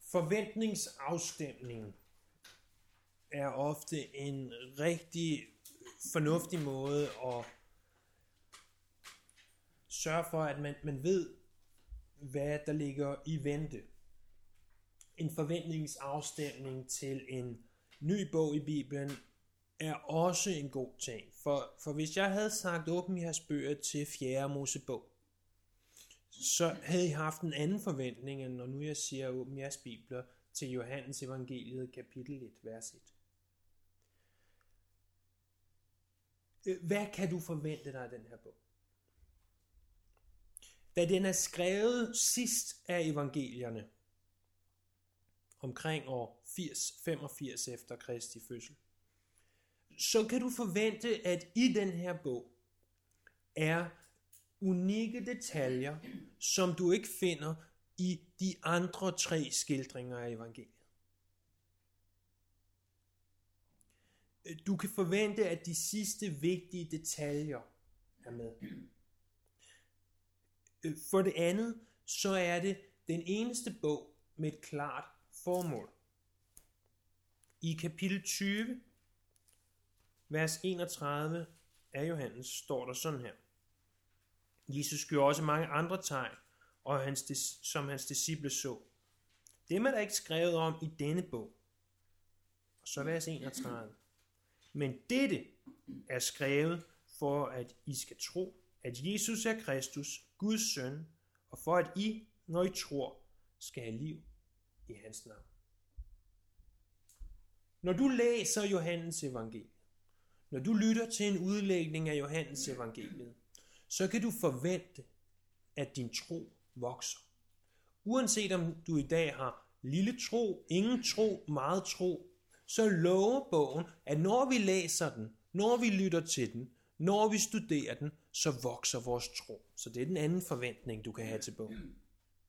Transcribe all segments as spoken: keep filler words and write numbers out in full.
Forventningsafstemning er ofte en rigtig fornuftig måde at sørge for, at man, man ved, hvad der ligger i vente. En forventningsafstemning til en ny bog i Bibelen er også en god ting. For, for hvis jeg havde sagt åbn jeres bøger til fjerde Mosebog, så havde I haft en anden forventning, end når nu jeg siger åbn jeres bibler til Johannes evangeliet kapitel et, vers et. Hvad kan du forvente dig af den her bog? Da den er skrevet sidst af evangelierne, omkring år firs femogfirs efter Kristi fødsel, så kan du forvente, at i den her bog er unikke detaljer, som du ikke finder i de andre tre skildringer af evangeliet. Du kan forvente, at de sidste vigtige detaljer er med. For det andet, så er det den eneste bog med et klart formål. I kapitel tyve, vers enogtredive af Johannes, står der sådan her. Jesus gjorde også mange andre tegn, og hans, som hans disciple så. Dem er der ikke skrevet om i denne bog. Og så vers enogtredive. Men dette er skrevet for, at I skal tro, at Jesus er Kristus, Guds søn, og for at I, når I tror, skal have liv i hans navn. Når du læser Johannes evangeliet, når du lytter til en udlægning af Johannes evangeliet, så kan du forvente, at din tro vokser. Uanset om du i dag har lille tro, ingen tro, meget tro, så lover bogen, at når vi læser den, når vi lytter til den, når vi studerer den, så vokser vores tro. Så det er den anden forventning, du kan have til bogen.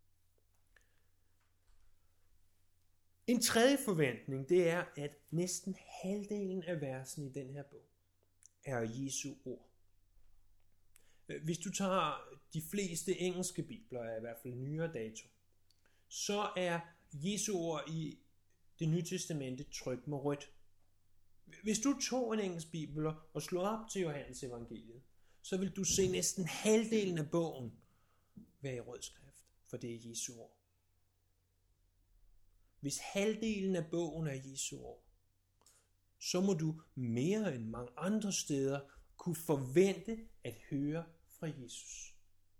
En tredje forventning, det er, at næsten halvdelen af versen i den her bog er Jesu ord. Hvis du tager de fleste engelske bibler, i hvert fald nyere dato, så er Jesu ord i Det Nye Testamente trykt med rødt. Hvis du tog en engelsk bibel og slog op til Johannes evangeliet, så vil du se næsten halvdelen af bogen være i rød skrift, for det er Jesu ord. Hvis halvdelen af bogen er Jesu ord, så må du mere end mange andre steder kunne forvente at høre fra Jesus.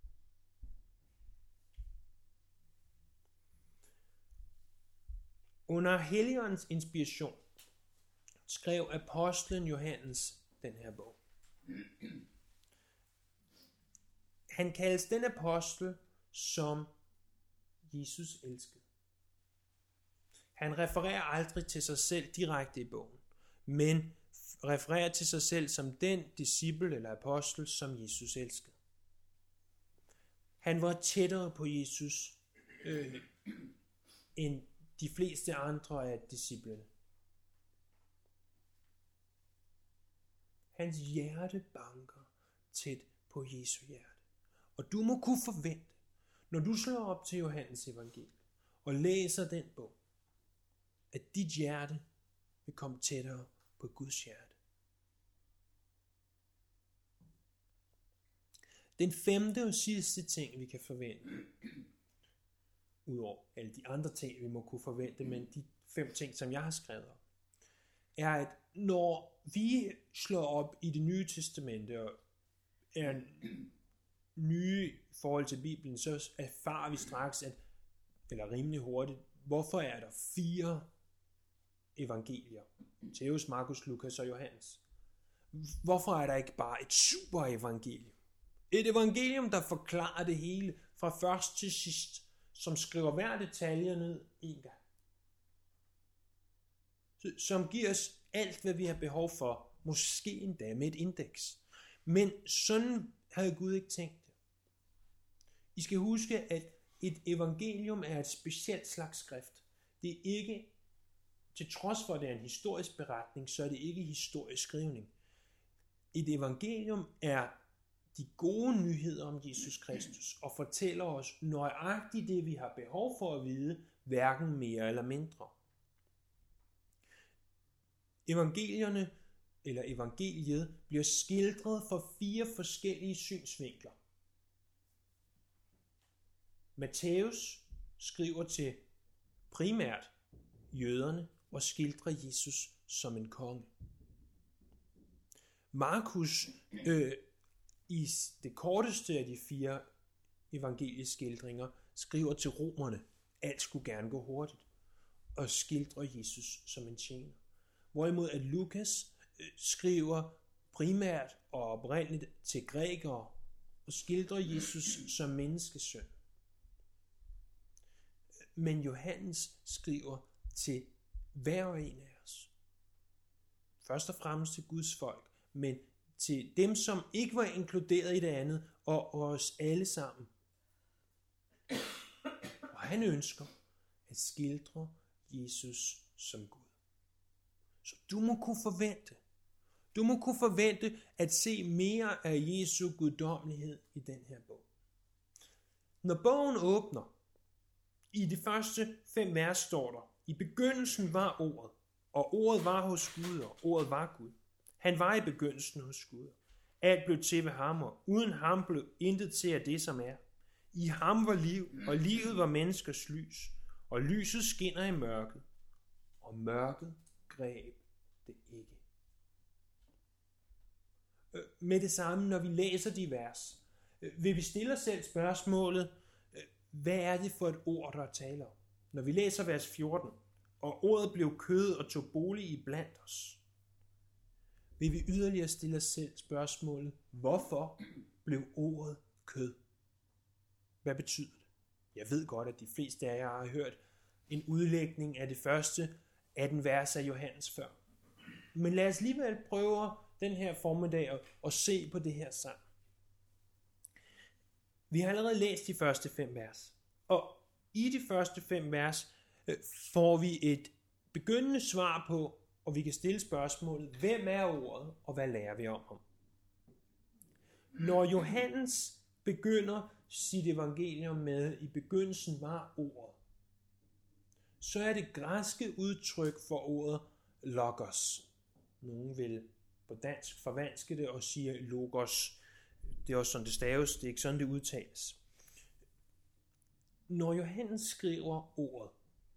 Under Helligåndens inspiration skrev apostlen Johannes den her bog. Han kaldes den apostel, som Jesus elskede. Han refererer aldrig til sig selv direkte i bogen, men refererer til sig selv som den disciple eller apostel, som Jesus elskede. Han var tættere på Jesus øh, end de fleste andre af disciplene. Hans hjerte banker tæt på Jesu hjerte. Og du må kunne forvente, når du slår op til Johannes evangeliet og læser den bog, at dit hjerte vil komme tættere på Guds hjerte. Den femte og sidste ting, vi kan forvente, udover alle de andre ting, vi må kunne forvente, men de fem ting, som jeg har skrevet om, er, at når vi slår op i Det Nye Testamente og er nye i forhold til Bibelen, så erfarer vi straks, at, eller rimelig hurtigt, hvorfor er der fire evangelier? Matthæus, Markus, Lukas og Johannes. Hvorfor er der ikke bare et super evangelium? Et evangelium, der forklarer det hele fra først til sidst, som skriver hver detalje ned en gang. Som giver os alt, hvad vi har behov for, måske endda med et indeks. Men sådan havde Gud ikke tænkt det. I skal huske, at et evangelium er et specielt slags skrift. Det er ikke, til trods for at det er en historisk beretning, så er det ikke historisk skrivning. Et evangelium er de gode nyheder om Jesus Kristus og fortæller os nøjagtigt det, vi har behov for at vide, hverken mere eller mindre. Evangelierne eller evangeliet bliver skildret fra fire forskellige synsvinkler. Matthæus skriver til primært jøderne og skildrer Jesus som en konge. Markus øh, i det korteste af de fire evangelieskildringer skriver til romerne, alt skulle gerne gå hurtigt, og skildrer Jesus som en tjener. Hvorimod at Lukas øh, skriver primært og oprindeligt til grækere og skildrer Jesus som menneskesøn. Men Johannes skriver til hver og en af os. Først og fremmest til Guds folk, men til dem, som ikke var inkluderet i det andet, og os alle sammen. Og han ønsker at skildre Jesus som Gud. Så du må kunne forvente, du må kunne forvente at se mere af Jesu guddommelighed i den her bog. Når bogen åbner, i de første fem vers står der, i begyndelsen var ordet, og ordet var hos Gud, og ordet var Gud. Han var i begyndelsen hos Gud. Alt blev til ved ham, og uden ham blev intet til af det, som er. I ham var liv, og livet var menneskers lys, og lyset skinner i mørket, og mørket greb det ikke. Med det samme, når vi læser de vers, vil vi stille os selv spørgsmålet, hvad er det for et ord, der er tale om? Når vi læser vers fjorten, og ordet blev kød og tog bolig i blandt os, vil vi yderligere stille os selv spørgsmålet, hvorfor blev ordet kød? Hvad betyder det? Jeg ved godt, at de fleste af jer har hørt en udlægning af det første atten vers af Johannes før. Men lad os alligevel prøve den her formiddag at, at se på det her sammen. Vi har allerede læst de første fem vers, og i de første fem vers øh, får vi et begyndende svar på, og vi kan stille spørgsmålet, hvem er ordet, og hvad lærer vi om ham? Når Johannes begynder sit evangelium med, i begyndelsen var ordet, så er det græske udtryk for ordet logos. Nogen vil på dansk forvanske det og siger logos. Det er også sådan, det staves, det er ikke sådan, det udtales. Når Johannes skriver ordet,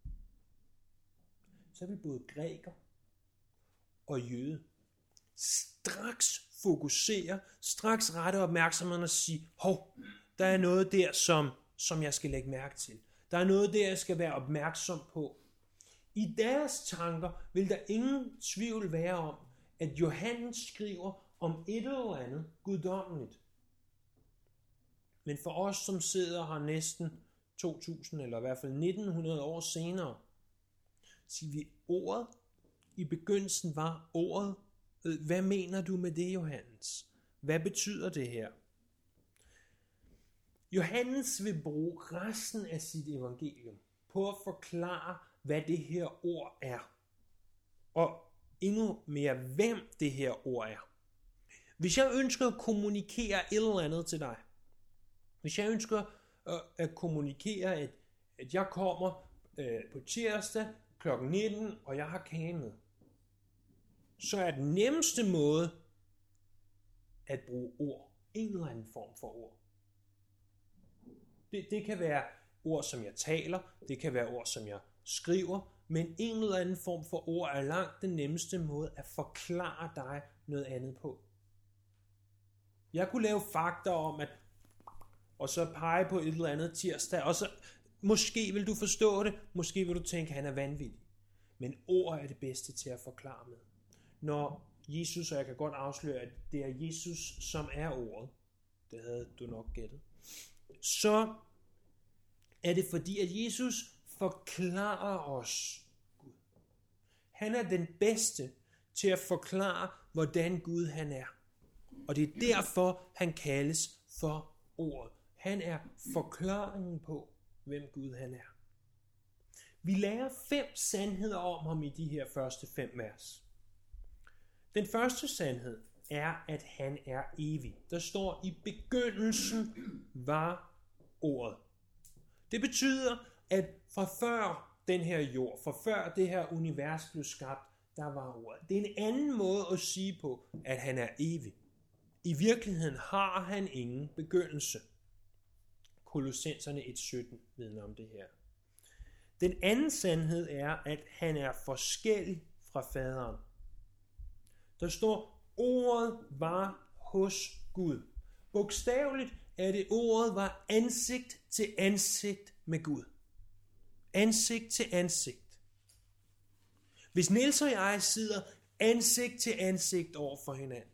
så vil både græker og jøde straks fokusere, straks rette opmærksomheden og sige, hov, der er noget der, som, som jeg skal lægge mærke til. Der er noget der, jeg skal være opmærksom på. I deres tanker vil der ingen tvivl være om, at Johannes skriver om et eller andet guddommeligt. Men for os, som sidder her næsten to tusind, eller i hvert fald nitten hundrede år senere, siger vi, ordet i begyndelsen var ordet. Hvad mener du med det, Johannes? Hvad betyder det her? Johannes vil bruge resten af sit evangelium på at forklare, hvad det her ord er. Og endnu mere, hvem det her ord er. Hvis jeg ønsker at kommunikere et eller andet til dig, hvis jeg ønsker at kommunikere, at, at jeg kommer øh, på tirsdag klokken nitten, og jeg har kage med, så er den nemmeste måde at bruge ord, en eller anden form for ord. Det, det kan være ord, som jeg taler, det kan være ord, som jeg skriver, men en eller anden form for ord er langt den nemmeste måde at forklare dig noget andet på. Jeg kunne lave fakta om, at og så pege på et eller andet tirsdag, og så måske vil du forstå det, måske vil du tænke, at han er vanvittig. Men ord er det bedste til at forklare med. Når Jesus, og jeg kan godt afsløre, at det er Jesus, som er ordet, det havde du nok gættet, så er det fordi, at Jesus forklarer os Gud. Han er den bedste til at forklare, hvordan Gud han er. Og det er derfor, han kaldes for ordet. Han er forklaringen på, hvem Gud han er. Vi lærer fem sandheder om ham i de her første fem vers. Den første sandhed er, at han er evig. Der står, i begyndelsen var ordet. Det betyder, at fra før den her jord, fra før det her univers blev skabt, der var ordet. Det er en anden måde at sige på, at han er evig. I virkeligheden har han ingen begyndelse. Kolossenserne et sytten vidner om det her. Den anden sandhed er, at han er forskellig fra faderen. Der står, ordet var hos Gud. Bogstaveligt er det, ordet var ansigt til ansigt med Gud. Ansigt til ansigt. Hvis Niels og jeg sidder ansigt til ansigt over for hinanden,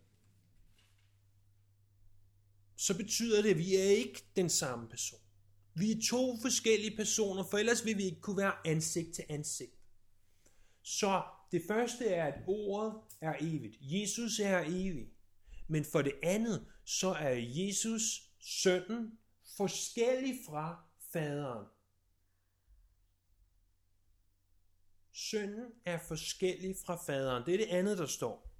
så betyder det, at vi er ikke den samme person. Vi er to forskellige personer, for ellers vil vi ikke kunne være ansigt til ansigt. Så det første er, at ordet er evigt. Jesus er evig. Men for det andet, så er Jesus, sønnen, forskellig fra faderen. Sønnen er forskellig fra faderen. Det er det andet, der står.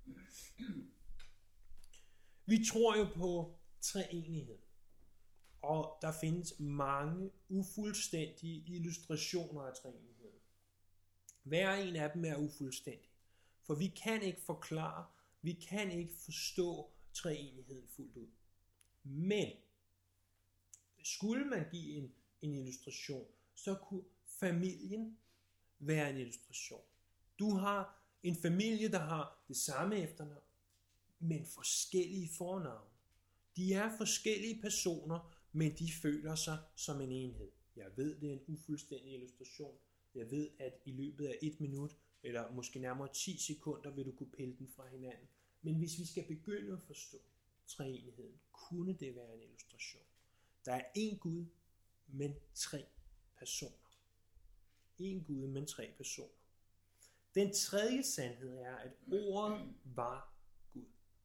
Vi tror jo på treenighed. Og der findes mange ufuldstændige illustrationer af treenigheden. Hver en af dem er ufuldstændig. For vi kan ikke forklare, vi kan ikke forstå treenigheden fuldt ud. Men skulle man give en, en illustration, så kunne familien være en illustration. Du har en familie, der har det samme efternavn, men forskellige fornavne. De er forskellige personer, men de føler sig som en enhed. Jeg ved, det er en ufuldstændig illustration. Jeg ved, at i løbet af et minut, eller måske nærmere ti sekunder, vil du kunne pille den fra hinanden. Men hvis vi skal begynde at forstå treenigheden, kunne det være en illustration. Der er én Gud, men tre personer. En Gud, men tre personer. Den tredje sandhed er, at ordet var Gud.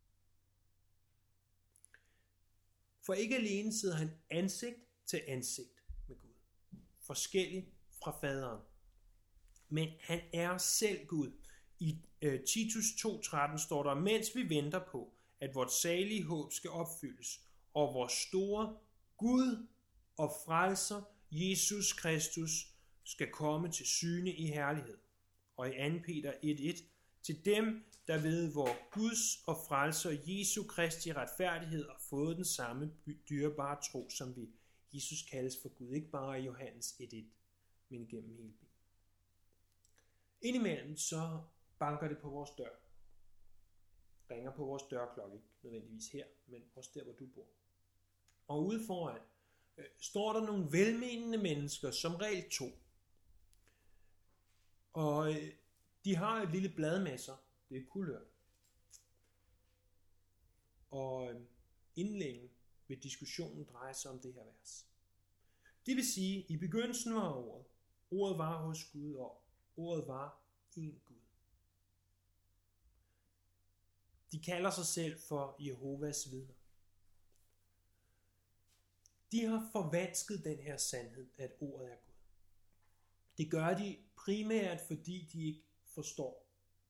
For ikke alene sidder han ansigt til ansigt med Gud. Forskellig fra faderen. Men han er selv Gud. I øh, Titus to tretten står der, mens vi venter på, at vores salige håb skal opfyldes, og vores store Gud og frelser, Jesus Kristus, skal komme til syne i herlighed. Og i anden Peter et et, til dem, der ved, hvor Guds og frelser Jesu Kristi retfærdighed har fået den samme dyrebare tro, som vi. Jesus kaldes for Gud, ikke bare i Johannes et et, men igennem hele Bibelen. Indimellem så banker det på vores dør. Ringer på vores dørklokke, ikke nødvendigvis her, men også der, hvor du bor. Og ude foran øh, står der nogle velmenende mennesker, som regel to. Og øh, de har et lille blad med sig. Det er kulørt. Og øh, inden længe vil diskussionen dreje sig om det her vers. Det vil sige, at i begyndelsen var ordet. Ordet var hos Gud, og ordet var en Gud. De kalder sig selv for Jehovas vidner. De har forvansket den her sandhed, at ordet er Gud. Det gør de primært, fordi de ikke forstår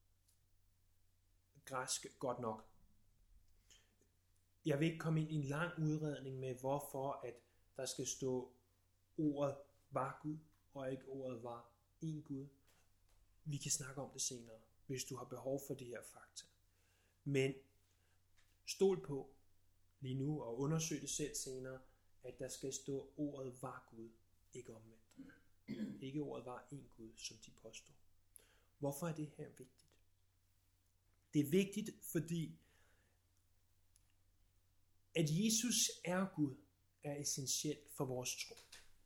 græsk godt nok. Jeg vil ikke komme ind i en lang udredning med, hvorfor at der skal stå, ordet var Gud, og ikke ordet var en Gud. Vi kan snakke om det senere, hvis du har behov for de her fakta. Men stol på lige nu og undersøg det selv senere, at der skal stå, ordet var Gud, ikke omvendt. Ikke ordet var en Gud, som de påstår. Hvorfor er det her vigtigt? Det er vigtigt, fordi at Jesus er Gud, er essentielt for vores tro.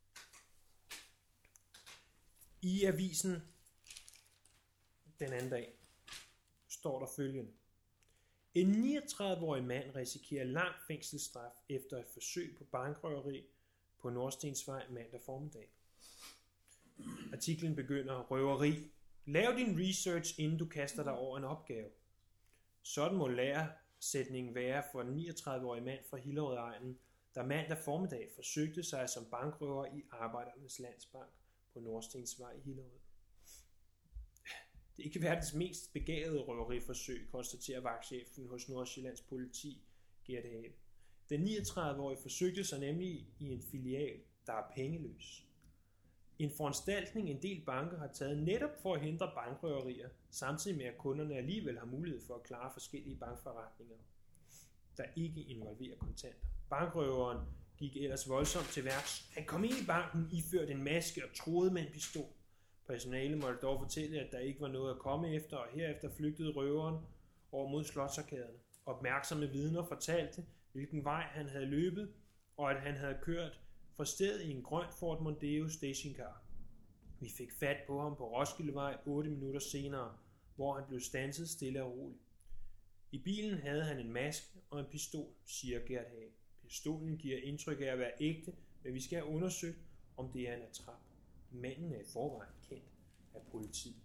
I avisen den anden dag står der følgende. En niogtredive-årig mand risikerer lang fængselsstraf efter et forsøg på bankrøveri på Nordstensvej mandag formiddag. Artiklen begynder, røveri. Lav din research, inden du kaster dig over en opgave. Sådan må læresætningen være for en niogtredive-årig mand fra Hillerød-egnen, der mandag formiddag forsøgte sig som bankrøver i Arbejdernes Landsbank på Nordstensvej i Hillerød. Det er ikke verdens mest begavede røveriforsøg, konstaterer vagtchefen hos Nordsjællands politi, Gert Have. Den niogtredive-årige forsøgte sig nemlig i en filial, der er pengeløs. En foranstaltning, en del banker har taget netop for at hindre bankrøverier, samtidig med at kunderne alligevel har mulighed for at klare forskellige bankforretninger, der ikke involverer kontanter. Bankrøveren gik ellers voldsomt til værks. Han kom ind i banken, iført en maske og troede med en pistol. Personalet måtte dog fortælle, at der ikke var noget at komme efter, og herefter flygtede røveren over mod slotsarkaderne. Opmærksomme vidner fortalte, hvilken vej han havde løbet, og at han havde kørt fra stedet i en grøn Ford Mondeo stationcar. Vi fik fat på ham på Roskildevej otte minutter senere, hvor han blev standset stille og roligt. I bilen havde han en maske og en pistol, siger Gert Hage. Pistolen giver indtryk af at være ægte, men vi skal have undersøgt, om det er en attrap. Manden er i forvejen kendt af politiet.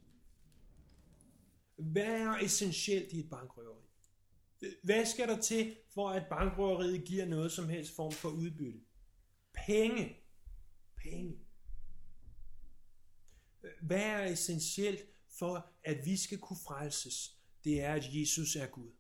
Hvad er essentielt i et bankrøveri? Hvad skal der til, for at bankrøveriet giver noget som helst form for udbytte? Penge. Penge. Hvad er essentielt for, at vi skal kunne frelses? Det er, at Jesus er Gud.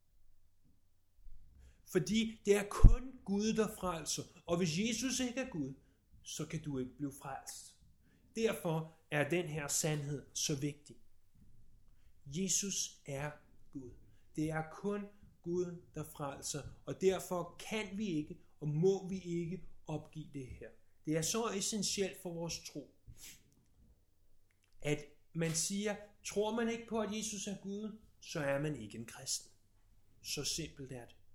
Fordi det er kun Gud, der frelser. Og hvis Jesus ikke er Gud, så kan du ikke blive frelst. Derfor er den her sandhed så vigtig. Jesus er Gud. Det er kun Gud, der frelser. Og derfor kan vi ikke, og må vi ikke opgive det her. Det er så essentielt for vores tro, at man siger, tror man ikke på, at Jesus er Gud, så er man ikke en kristen. Så simpelt er det.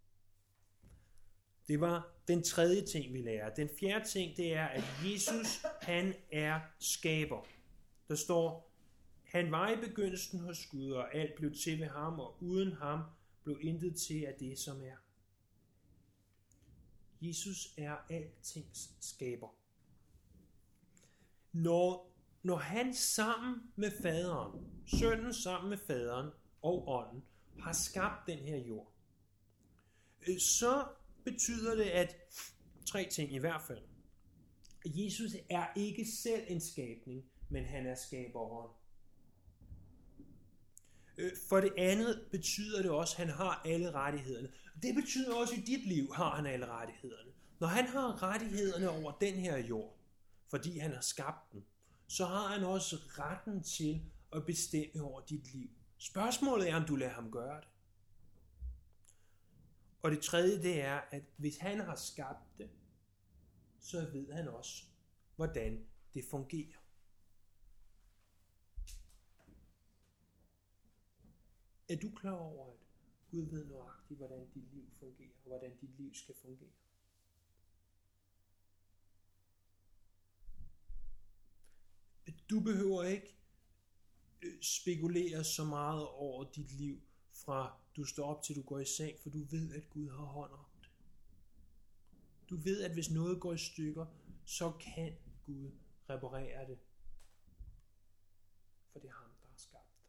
Det var den tredje ting, vi lærer. Den fjerde ting, det er, at Jesus, han er skaber. Der står, han var i begyndelsen hos Gud, og alt blev til ved ham, og uden ham blev intet til af det, som er. Jesus er altings skaber. Når, når han sammen med faderen, sønnen sammen med faderen og ånden, har skabt den her jord, så betyder det, at tre ting i hvert fald. Jesus er ikke selv en skabning, men han er skaberen. For det andet betyder det også, at han har alle rettighederne. Det betyder også, at i dit liv har han alle rettighederne. Når han har rettighederne over den her jord, fordi han har skabt den, så har han også retten til at bestemme over dit liv. Spørgsmålet er, om du lader ham gøre det. Og det tredje, det er, at hvis han har skabt det, så ved han også, hvordan det fungerer. Er du klar over, at Gud ved nøjagtigt, hvordan dit liv fungerer, og hvordan dit liv skal fungere? Du behøver ikke spekulere så meget over dit liv, fra du står op til du går i seng, for du ved, at Gud har hånd om det. Du ved, at hvis noget går i stykker, så kan Gud reparere det. For det er ham, der har skabt dig.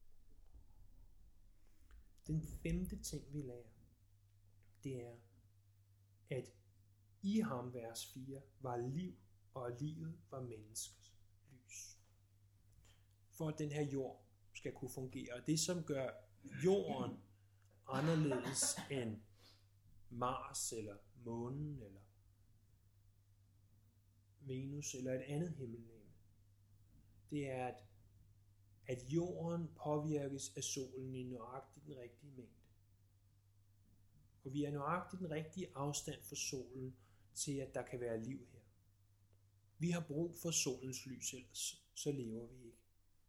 Den femte ting, vi lærer, det er, at i ham, vers fire, var liv, og livet var menneskers lys. For at den her jord skal kunne fungere. Og det, som gør jorden anderledes end Mars, eller månen, eller Venus, eller et andet himmellegeme, det er, at, at jorden påvirkes af solen i nøjagtigt den rigtige mængde. Og vi er nøjagtigt den rigtige afstand fra solen til, at der kan være liv her. Vi har brug for solens lys, ellers så lever vi ikke.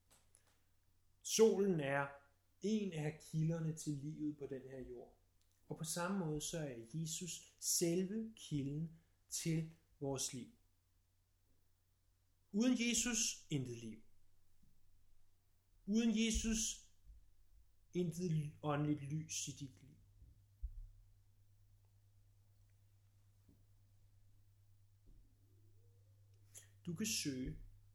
Solen er en af kilderne til livet på den her jord. Og på samme måde så er Jesus selve kilden til vores liv. Uden Jesus, intet liv. Uden Jesus, intet åndeligt lys i dit liv. Du kan søge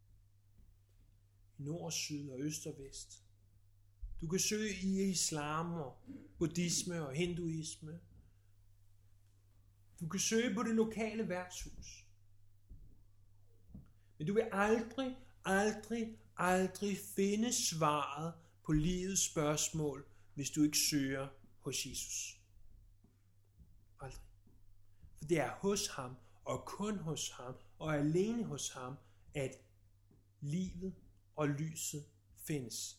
i nord, syd og øst og vest. Du kan søge i islam og buddhisme og hinduisme. Du kan søge på det lokale værtshus. Men du vil aldrig, aldrig, aldrig finde svaret på livets spørgsmål, hvis du ikke søger hos Jesus. Aldrig. For det er hos ham, og kun hos ham, og alene hos ham, at livet og lyset findes.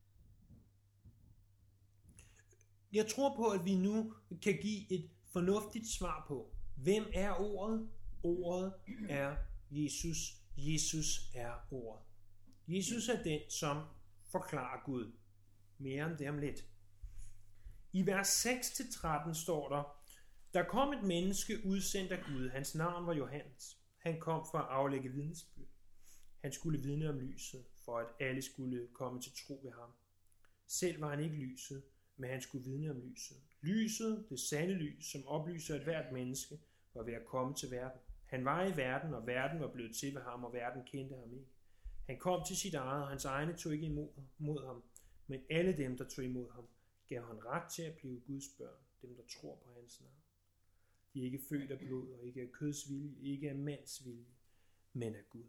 Jeg tror på, at vi nu kan give et fornuftigt svar på, hvem er ordet? Ordet er Jesus. Jesus er ordet. Jesus er den, som forklarer Gud. Mere om det om lidt. I vers seks til tretten står der, der kom et menneske udsendt af Gud. Hans navn var Johannes. Han kom for at aflægge vidnesbyrd. Han skulle vidne om lyset, for at alle skulle komme til tro ved ham. Selv var han ikke lyset, men han skulle vidne om lyset. Lyset, det sande lys, som oplyser et hvert menneske, var ved at komme til verden. Han var i verden, og verden var blevet til ved ham, og verden kendte ham ikke. Han kom til sit eget, og hans egne tog ikke imod, imod ham. Men alle dem, der tog imod ham, gav han ret til at blive Guds børn, dem der tror på hans navn. De er ikke født af blod, og ikke af køds vilje, ikke af mands vilje, men af Gud.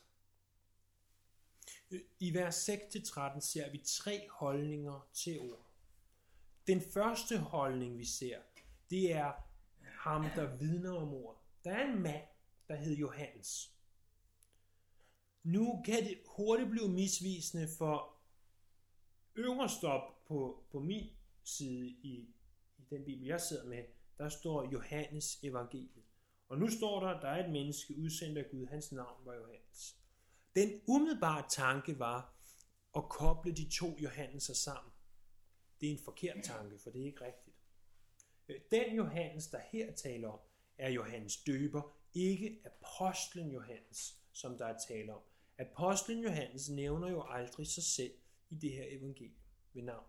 I vers seks til tretten ser vi tre holdninger til ord. Den første holdning, vi ser, det er ham, der vidner om ord. Der er en mand, der hed Johannes. Nu kan det hurtigt blive misvisende, for øverst op på, på min side i, i den bibel, jeg sidder med, der står Johannes evangeliet. Og nu står der, der er et menneske udsendt af Gud, hans navn var Johannes. Den umiddelbare tanke var at koble de to Johanneser sammen. Det er en forkert tanke, for det er ikke rigtigt. Den Johannes, der her taler om, er Johannes døber, ikke apostlen Johannes, som der er tale om. Apostlen Johannes nævner jo aldrig sig selv i det her evangelium ved navn.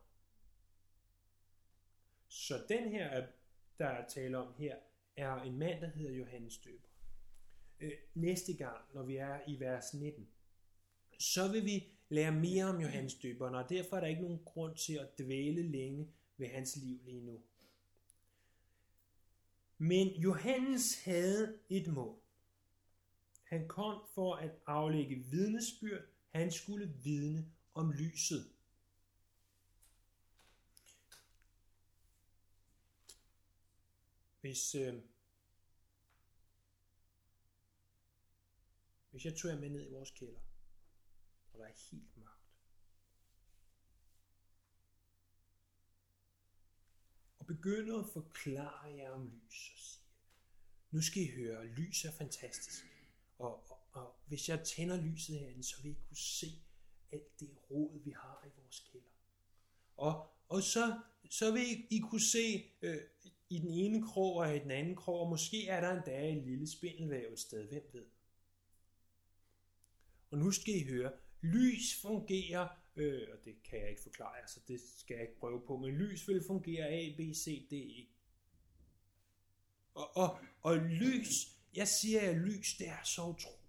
Så den her, der er tale om her, er en mand, der hedder Johannes døber. Næste gang, når vi er i vers nitten, så vil vi lære mere om Johannes døberen, og derfor er der ikke nogen grund til at dvæle længe ved hans liv lige nu. Men Johannes havde et mål. Han kom for at aflægge vidnesbyrd. Han skulle vidne om lyset. Hvis, øh, hvis jeg tog jer med ned i vores kælder, og der er helt mørkt, og begynder at forklare jer om lys, og sige, nu skal I høre, lys er fantastisk, og, og, og hvis jeg tænder lyset herinde, så vil I kunne se alt det rod, vi har i vores kælder. Og, og så, så vil I, I kunne se øh, i den ene krog og i den anden krog, og måske er der endda en lille spindelvæv et sted, hvem ved. Og nu skal I høre, lys fungerer, øh, og det kan jeg ikke forklare, så det skal jeg ikke prøve på, men lys vil fungere A, B, C, D, E. Og, og, og lys, jeg siger jer, lys, det er så utroligt.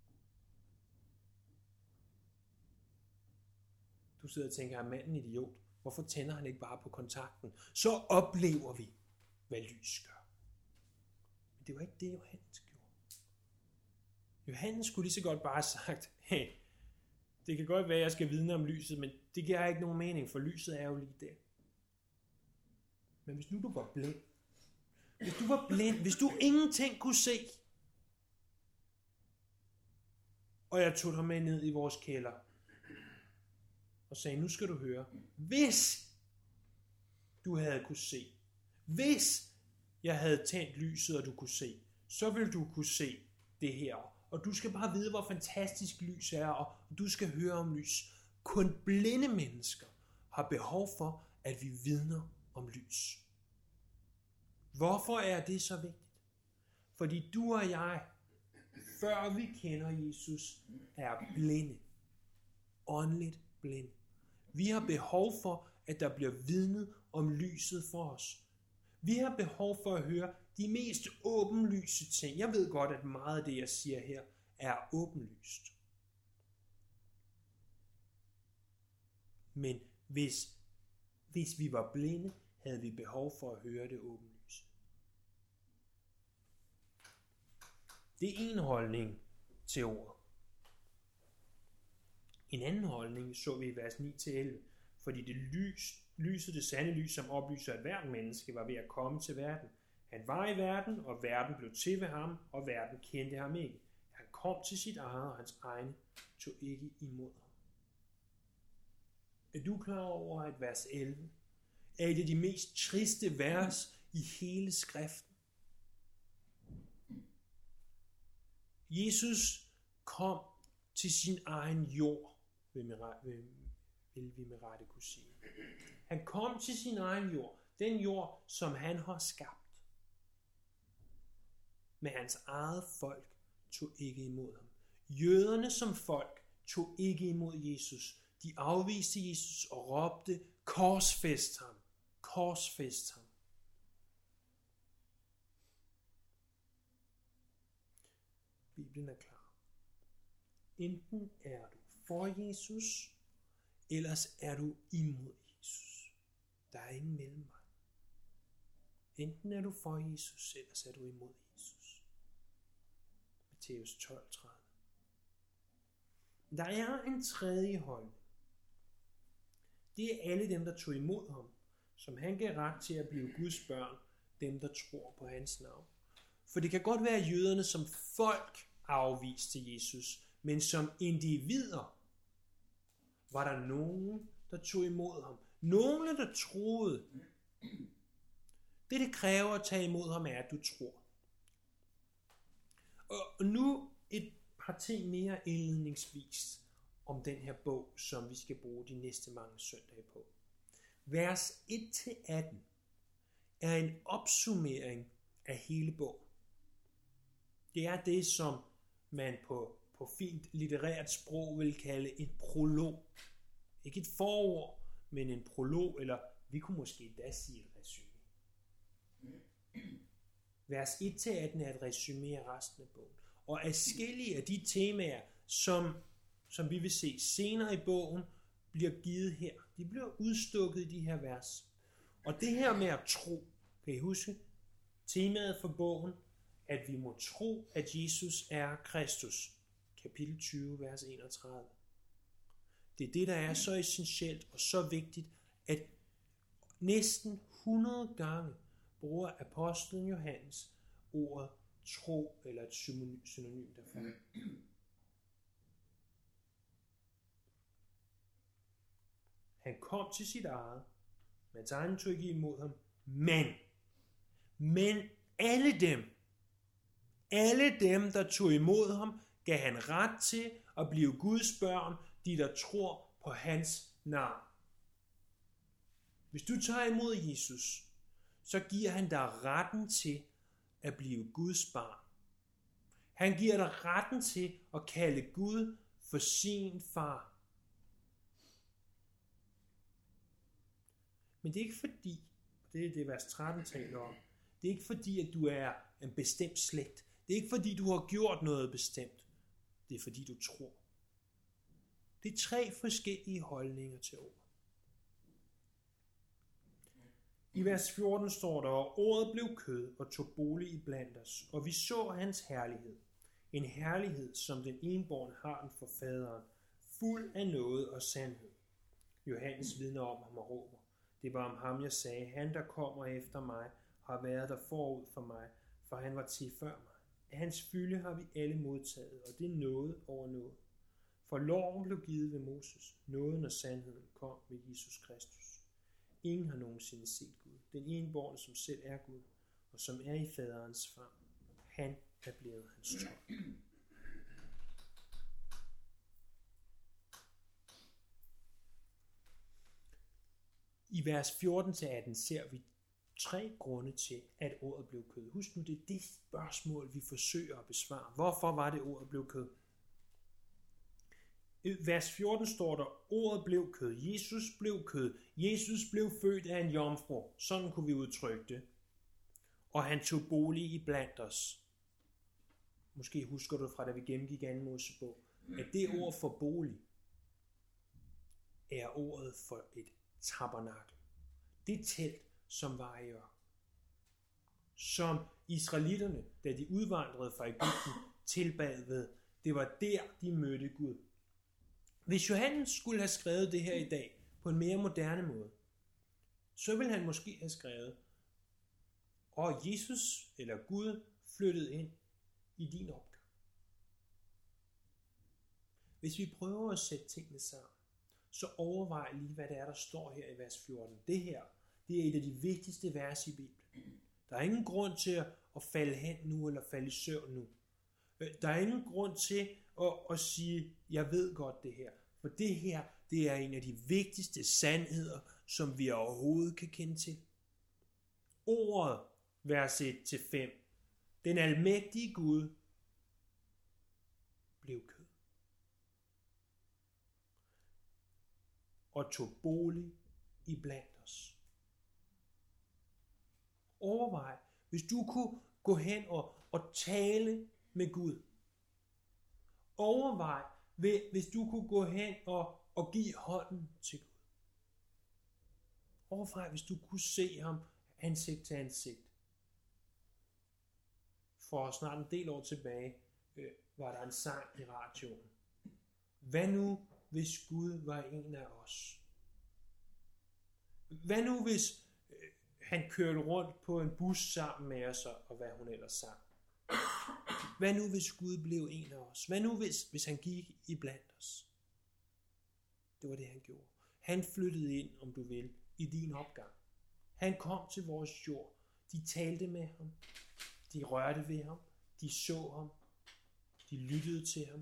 Du sidder og tænker, er manden idiot? Hvorfor tænder han ikke bare på kontakten? Så oplever vi, hvad lys gør. Men det var ikke det, Johannes gjorde. Johannes skulle lige så godt bare have sagt, hey, det kan godt være, at jeg skal vidne om lyset, men det giver ikke nogen mening, for lyset er jo lige der. Men hvis nu du var blind, hvis du var blind, hvis du ingenting kunne se, og jeg tog dig med ned i vores kælder, og sagde, nu skal du høre, hvis du havde kunne se, hvis jeg havde tændt lyset, og du kunne se, så ville du kunne se det her. Og du skal bare vide, hvor fantastisk lys er, og du skal høre om lys. Kun blinde mennesker har behov for, at vi vidner om lys. Hvorfor er det så vigtigt? Fordi du og jeg, før vi kender Jesus, er blinde. Åndeligt blinde. Vi har behov for, at der bliver vidnet om lyset for os. Vi har behov for at høre de mest åbenlyse ting. Jeg ved godt, at meget af det, jeg siger her, er åbenlyst. Men hvis, hvis vi var blinde, havde vi behov for at høre det åbenlyse. Det er en holdning til ordet. En anden holdning så vi i vers ni til elleve, fordi det lys, lyset, det sande lys, som oplyser at hvert menneske, var ved at komme til verden. Han var i verden, og verden blev til ved ham, og verden kendte ham ikke. Han kom til sit eget, og hans egne tog ikke imod ham. Er du klar over, at vers elleve er et af de mest triste vers i hele skriften? Jesus kom til sin egen jord, vil vi med rette kunne sige. Han kom til sin egen jord, den jord, som han har skabt. Men hans eget folk tog ikke imod ham. Jøderne som folk tog ikke imod Jesus. De afviste Jesus og råbte, korsfæst ham, korsfæst ham. Bibelen er klar. Enten er du for Jesus, ellers er du imod Jesus. Der er ingen mellemvej. Enten er du for Jesus, ellers er du imod Jesus. Matthæus tolv tredive. Der er en tredje holdning. Det er alle dem, der tog imod ham, som han gav ret til at blive Guds børn, dem der tror på hans navn. For det kan godt være, at jøderne som folk afviste Jesus, men som individer var der nogen, der tog imod ham. Nogle, der troede. Det, det kræver at tage imod ham, er, at du tror. Og nu et par ting mere indledningsvis om den her bog, som vi skal bruge de næste mange søndage på. Vers et til atten er en opsummering af hele bogen. Det er det, som man på, på fint litterært sprog vil kalde et prolog. Ikke et forord, men en prolog, eller vi kunne måske da sige et resumé. Vers et til atten er et resumé af resten af bogen. Og adskillige af de temaer, som, som vi vil se senere i bogen, bliver givet her. De bliver udstukket i de her vers. Og det her med at tro, kan I huske? Temaet for bogen, at vi må tro, at Jesus er Kristus. Kapitel tyve, vers enogtredive. Det er det, der er så essentielt og så vigtigt, at næsten hundrede gange bruger apostlen Johannes ordet tro, eller et synonym derfor. Han kom til sit eget, men han tog ikke imod ham. Men, men alle dem, alle dem, der tog imod ham, gav han ret til at blive Guds børn, de der tror på hans navn. Hvis du tager imod Jesus, så giver han dig retten til at blive Guds barn. Han giver dig retten til at kalde Gud for sin far. Men det er ikke fordi, det er det vers tretten taler om, det er ikke fordi, at du er en bestemt slægt. Det er ikke fordi, du har gjort noget bestemt. Det er fordi, du tror. Det er tre forskellige holdninger til ordet. I vers fjorten står der, og ordet blev kød og tog bolig i blandt os, og vi så hans herlighed. En herlighed, som den enbårne har den for faderen, fuld af noget og sandhed. Johannes vidner om ham og råber. Det var om ham, jeg sagde, han der kommer efter mig, har været der forud for mig, for han var til før mig. Af hans fylde har vi alle modtaget, og det er noget over noget. For loven blev givet ved Moses, nåden og sandheden kom ved Jesus Kristus. Ingen har nogensinde set Gud. Den enbårne, som selv er Gud, og som er i faderens favn. Han er blevet hans tolk. I vers fjorten til atten ser vi tre grunde til, at ordet blev kød. Husk nu, det er det spørgsmål, vi forsøger at besvare. Hvorfor var det, ordet blev kød? I vers fjorten står der, ordet blev kød. Jesus blev kød. Jesus blev født af en jomfru. Sådan kunne vi udtrykke det. Og han tog bolig i blandt os. Måske husker du fra, da vi gennemgik anden Mosebog, at det ord for bolig er ordet for et tabernakel. Det telt, som var i ørkenen. Som israelitterne, da de udvandrede fra Egypten, tilbad ved. Det var der, de mødte Gud. Hvis Johannes skulle have skrevet det her i dag på en mere moderne måde, så ville han måske have skrevet, og Jesus eller Gud flyttede ind i din opgave. Hvis vi prøver at sætte tingene sammen, så overvej lige, hvad det er, der står her i vers fjorten. Det her, det er et af de vigtigste vers i Bibelen. Der er ingen grund til at falde hen nu, eller falde i søvn nu. Der er ingen grund til at, at sige, jeg ved godt det her. For det her, det er en af de vigtigste sandheder, som vi overhovedet kan kende til. Ordet, vers et til fem. Den almægtige Gud blev kød og tog bolig i blandt os. Overvej, hvis du kunne gå hen og, og tale med Gud. Overvej, hvis du kunne gå hen og, og give hånden til Gud. Overvej, hvis du kunne se ham ansigt til ansigt. For snart en del år tilbage øh, var der en sang i radioen. Hvad nu, hvis Gud var en af os? Hvad nu, hvis øh, han kørte rundt på en bus sammen med os, og hvad hun ellers sang? Hvad nu, hvis Gud blev en af os? Hvad nu, hvis, hvis han gik i blandt os? Det var det, han gjorde. Han flyttede ind, om du vil, i din opgang. Han kom til vores jord. De talte med ham. De rørte ved ham. De så ham. De lyttede til ham.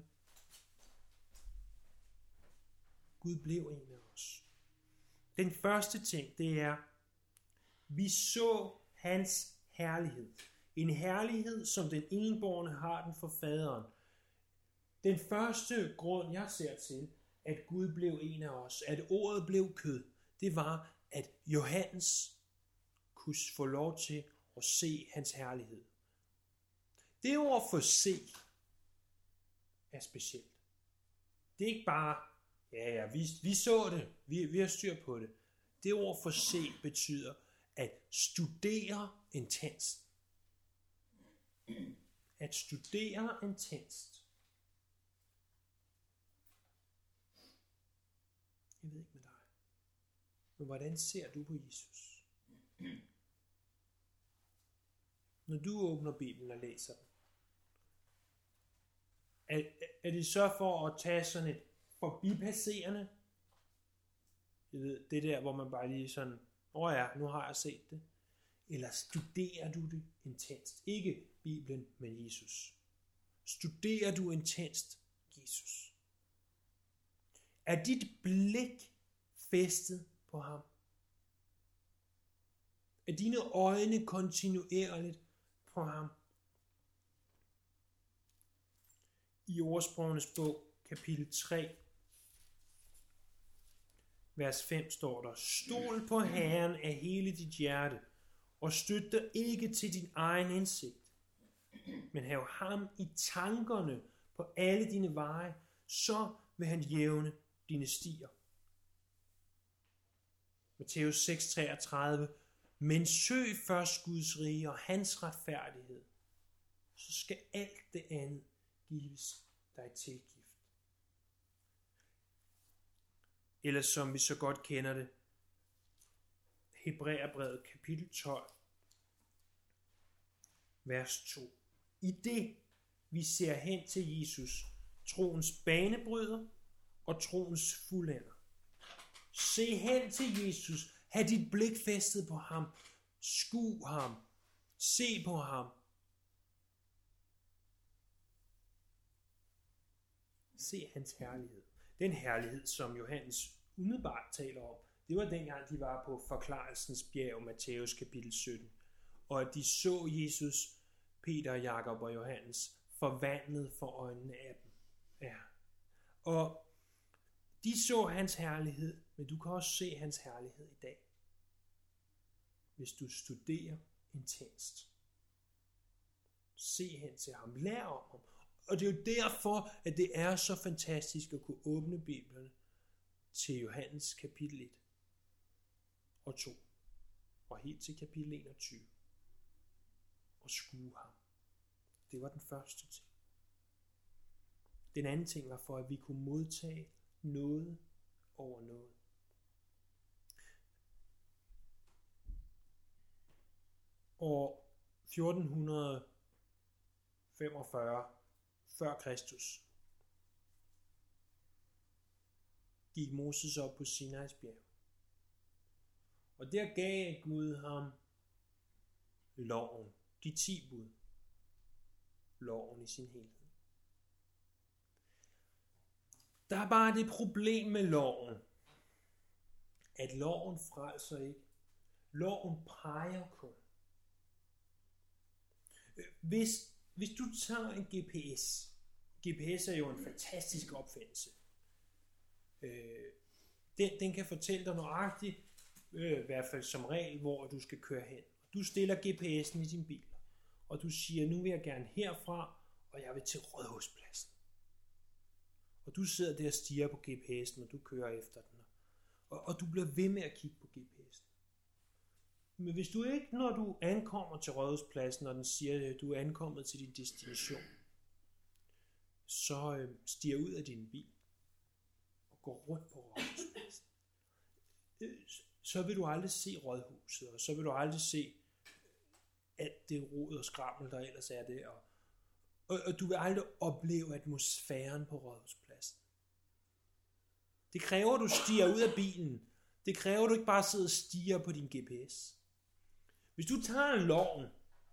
Gud blev en af os. Den første ting, det er, vi så hans herlighed. En herlighed, som den enbårne har den for faderen. Den første grund, jeg ser til, at Gud blev en af os, at ordet blev kød, det var, at Johannes kunne få lov til at se hans herlighed. Det ord for se er specielt. Det er ikke bare, ja ja, vi, vi så det, vi, vi har styr på det. Det ord for se betyder at studere intenst. At studere intenst. Jeg ved ikke med dig. Men hvordan ser du på Jesus? Når du åbner Bibelen og læser den, er, er det så for at tage sådan et forbipasserende? Jeg ved, det der, hvor man bare lige sådan, åh oh ja, nu har jeg set det. Eller studerer du det intenst? Ikke Bibelen, men Jesus. Studerer du intenst Jesus? Er dit blik festet på ham? Er dine øjne kontinuerligt på ham? I Ordsprogenes bog, kapitel tre, vers fem står der, stol på Herren af hele dit hjerte, og støt dig ikke til din egen indsigt, men hav ham i tankerne på alle dine veje, så vil han jævne dine stier. Matthæus seks treogtredive, men søg først Guds rige og hans retfærdighed, så skal alt det andet gives dig tilgift. Eller som vi så godt kender det, Hebræerbrevet kapitel tolv, vers to. I det vi ser hen til Jesus, troens banebryder og troens fuldender. Se hen til Jesus, have dit blik festet på ham, skue ham, se på ham. Se hans herlighed. Den herlighed, som Johannes umiddelbart taler om, det var dengang, de var på forklarelsens bjerg, Matthæus kapitel sytten, og at de så Jesus, Peter, Jakob og Johannes forvandlet for øjnene af dem. Ja. Og de så hans herlighed, men du kan også se hans herlighed i dag, hvis du studerer intenst. Se hen til ham, lær om ham. Og det er jo derfor, at det er så fantastisk at kunne åbne Bibelen til Johannes kapitel et og to, og helt til kapitel enogtyve, og skue ham. Det var den første ting. Den anden ting var for, at vi kunne modtage noget over noget. År fjorten femogfyrre før Kristus, gik Moses op på Sinais bjerg. Og der gav Gud ham loven, de ti bud, loven i sin helhed. Der er bare det problem med loven, at loven frelser ikke. Loven peger kun. Hvis, hvis du tager en G P S, G P S er jo en fantastisk opfindelse. Øh, den, den kan fortælle dig nøjagtigt, øh, i hvert fald som regel, hvor du skal køre hen. Du stiller G P S'en i din bil, og du siger, nu vil jeg gerne herfra, og jeg vil til Rådhuspladsen. Og du sidder der og stiger på G P S'en, og du kører efter den. Og, og du bliver ved med at kigge på G P S'en. Men hvis du ikke, når du ankommer til Rådhuspladsen, og den siger, at du er ankommet til din destination, så øh, stiger ud af din bil og går rundt på Rådhuspladsen, øh, så vil du aldrig se rådhuset, og så vil du aldrig se alt det rod og skrammel, der ellers er der. Og, og, og du vil aldrig opleve atmosfæren på Rådhuspladsen. Det kræver, at du stiger ud af bilen. Det kræver, at du ikke bare sidder og stiger på din G P S. Hvis du tager loven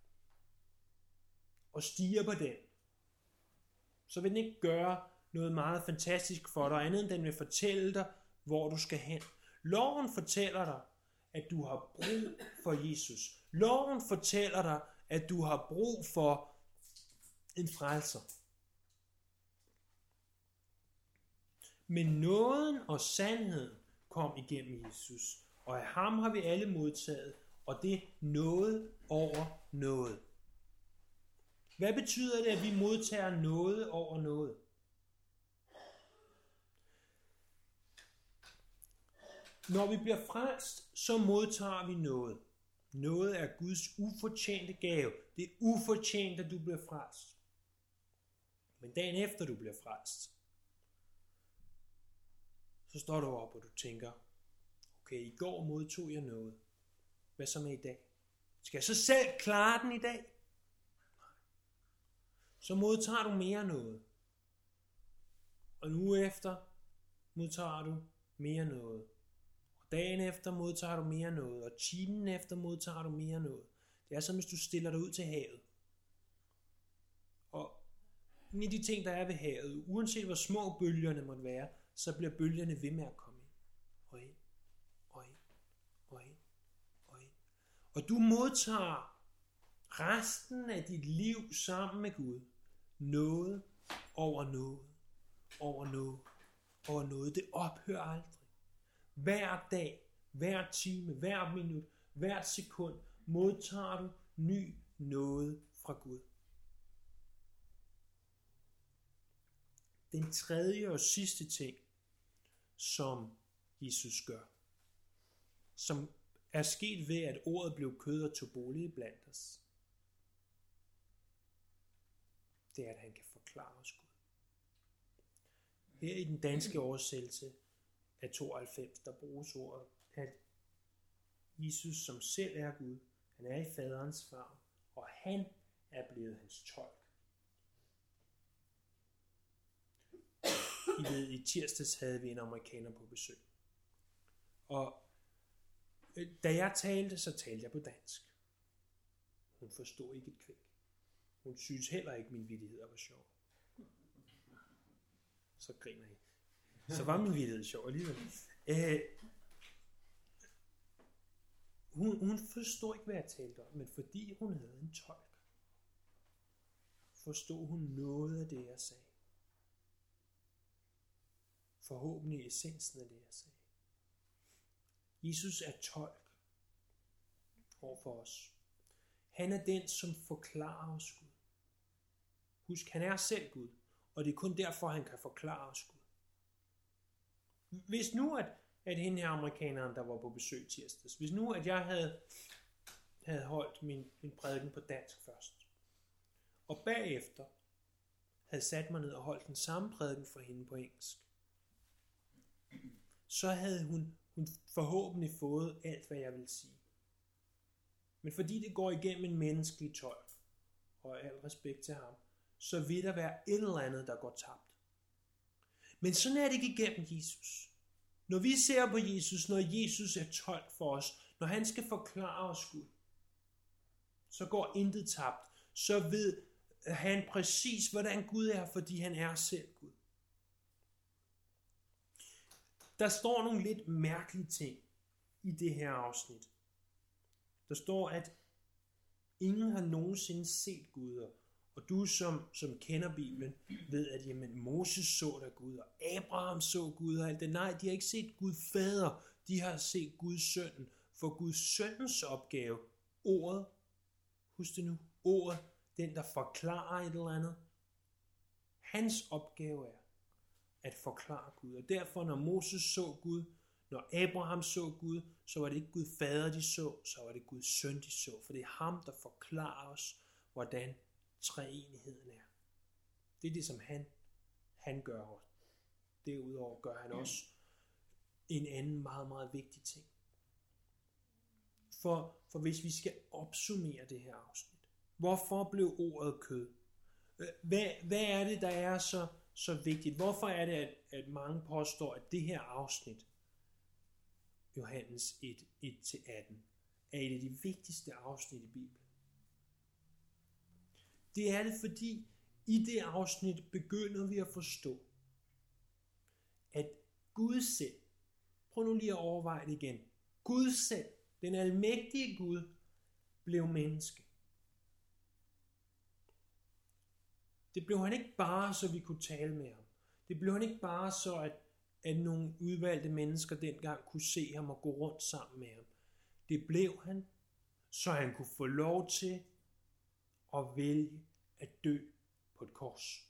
og stiger på den, så vil den ikke gøre noget meget fantastisk for dig, andet end den vil fortælle dig, hvor du skal hen. Loven fortæller dig, at du har brug for Jesus. Loven fortæller dig, at du har brug for en frelser. Men nåden og sandheden kom igennem Jesus, og af ham har vi alle modtaget, og det er noget over noget. Hvad betyder det, at vi modtager noget over noget? Når vi bliver frelst, så modtager vi noget. Noget er Guds ufortjente gave. Det er ufortjent, at du bliver frelst. Men dagen efter du bliver frelst, så står du op, og du tænker, okay, i går modtog jeg noget. Hvad så med i dag? Skal jeg så selv klare den i dag? Så modtager du mere noget. Og en uge efter modtager du mere noget. Og dagen efter modtager du mere noget. Og timen efter modtager du mere noget. Det er som hvis du stiller dig ud til havet. Og en af de ting, der er ved havet, uanset hvor små bølgerne måtte være, så bliver bølgerne ved med at komme ind. Og ind. Og ind. Og ind. Og ind. Og du modtager resten af dit liv sammen med Gud. Noget over noget. Over noget. Over noget. Det ophører aldrig. Hver dag, hver time, hver minut, hvert sekund modtager du ny noget fra Gud. Den tredje og sidste ting, som Jesus gør, som er sket ved, at ordet blev kød og tog bolig blandt os, det er, at han kan forklare os Gud. Her i den danske oversættelse af tooghalvfems, der bruges ordet, at Jesus som selv er Gud, han er i faderens favn, og han er blevet hans tolk. I ved, i tirsdags havde vi en amerikaner på besøg. Og da jeg talte, så talte jeg på dansk. Hun forstod ikke et kvæk. Hun synes heller ikke, min vittigheder var sjov. Så griner I. Så var min vittighed sjov alligevel. Æh, hun, hun forstod ikke, hvad jeg talte om, men fordi hun havde en tolk, forstod hun noget af det, jeg sagde. Forhåbentlig essensen af det, jeg sagde. Jesus er tolk over for os. Han er den, som forklarer os Gud. Husk, han er selv Gud, og det er kun derfor, han kan forklare os Gud. Hvis nu, at, at hende her amerikaneren, der var på besøg tirsdags, hvis nu, at jeg havde, havde holdt min, min prædiken på dansk først, og bagefter havde sat mig ned og holdt den samme prædiken for hende på engelsk, så havde hun, hun forhåbentlig fået alt, hvad jeg vil sige. Men fordi det går igennem en menneskelig tolk, og al respekt til ham, så vil der være et eller andet, der går tabt. Men sådan er det ikke igennem Jesus. Når vi ser på Jesus, når Jesus er tolk for os, når han skal forklare os Gud, så går intet tabt. Så ved han præcis, hvordan Gud er, fordi han er selv Gud. Der står nogle lidt mærkelige ting i det her afsnit. Der står, at ingen har nogensinde set Gud, og du som, som kender Bibelen, ved, at jamen, Moses så der Gud, og Abraham så Gud, og alt det. Nej, de har ikke set Gud fader, de har set Guds søn. For Guds søndens opgave, ordet, husk det nu, ordet, den der forklarer et eller andet, hans opgave er at forklare Gud. Og derfor, når Moses så Gud, når Abraham så Gud, så var det ikke Gud fader, de så, så var det Guds søn, de så. For det er ham, der forklarer os, hvordan treenigheden er. Det er det, som han, han gør. Derudover gør han også en anden meget, meget vigtig ting. For, for hvis vi skal opsummere det her afsnit, hvorfor blev ordet kød? Hvad, hvad er det, der er så, så vigtigt? Hvorfor er det, at, at mange påstår, at det her afsnit, Johannes et, et til atten, er et af de vigtigste afsnit i Bibelen? Det er det, fordi i det afsnit begynder vi at forstå, at Gud selv, prøv nu lige at overveje det igen, Gud selv, den almægtige Gud, blev menneske. Det blev han ikke bare, så vi kunne tale med ham. Det blev han ikke bare, så at, at nogle udvalgte mennesker dengang kunne se ham og gå rundt sammen med ham. Det blev han, så han kunne få lov til at vælge at dø på et kors.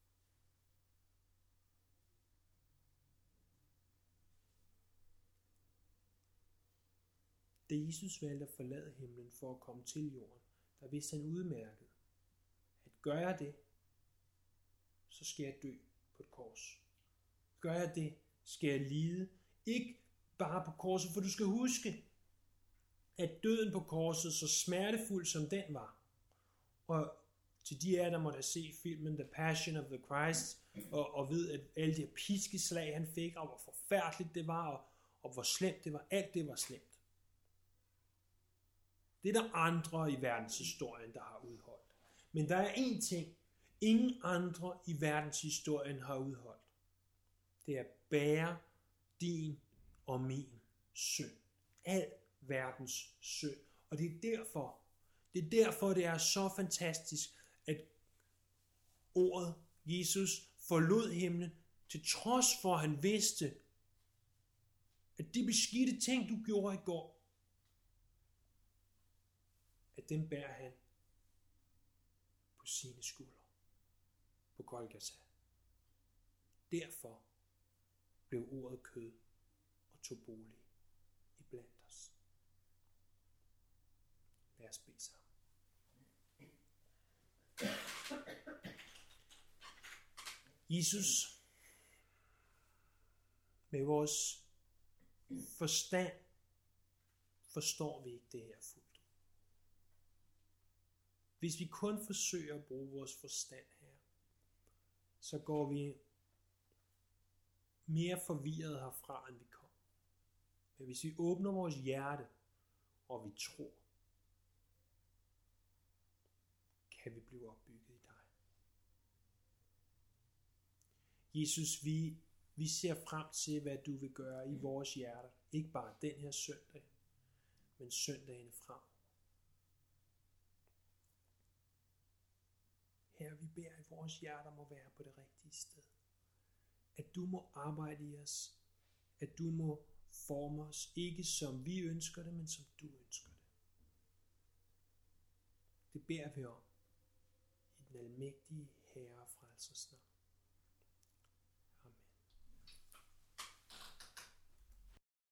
Da Jesus valgte at forlade himlen for at komme til jorden, der vidste han udmærket, at gør jeg det, så skal jeg dø på et kors. Gør jeg det, skal jeg lide. Ikke bare på korset, for du skal huske, at døden på korset, så smertefuld som den var, og til de af jer, der måtte have set filmen The Passion of the Christ, og, og ved, at alle de her piskeslag, han fik, og hvor forfærdeligt det var, og, og hvor slemt det var, alt det var slemt. Det er der andre i verdenshistorien, der har udholdt. Men der er én ting, ingen andre i verdenshistorien har udholdt. Det er at bære din og min synd. Al verdens synd. Og det er derfor, det er derfor, det er så fantastisk, at ordet Jesus forlod himlen, til trods for, at han vidste, at de beskidte ting, du gjorde i går, at dem bærer han på sine skuldre på Golgata. Derfor blev ordet kød og tog bolig i blandt os. Lad os bede sammen. Jesus, med vores forstand forstår vi ikke det her fuldt. Hvis vi kun forsøger at bruge vores forstand her, så går vi mere forvirret herfra, end vi kom. Men hvis vi åbner vores hjerte, og vi tror, kan vi blive opbygget i dig. Jesus, vi, vi ser frem til, hvad du vil gøre i vores hjerter. Ikke bare den her søndag, men søndagene frem. Herre, vi beder, at vores hjerter må være på det rigtige sted. At du må arbejde i os. At du må forme os, ikke som vi ønsker det, men som du ønsker det. Det beder vi om i den almægtige Herre og Frelsers navn.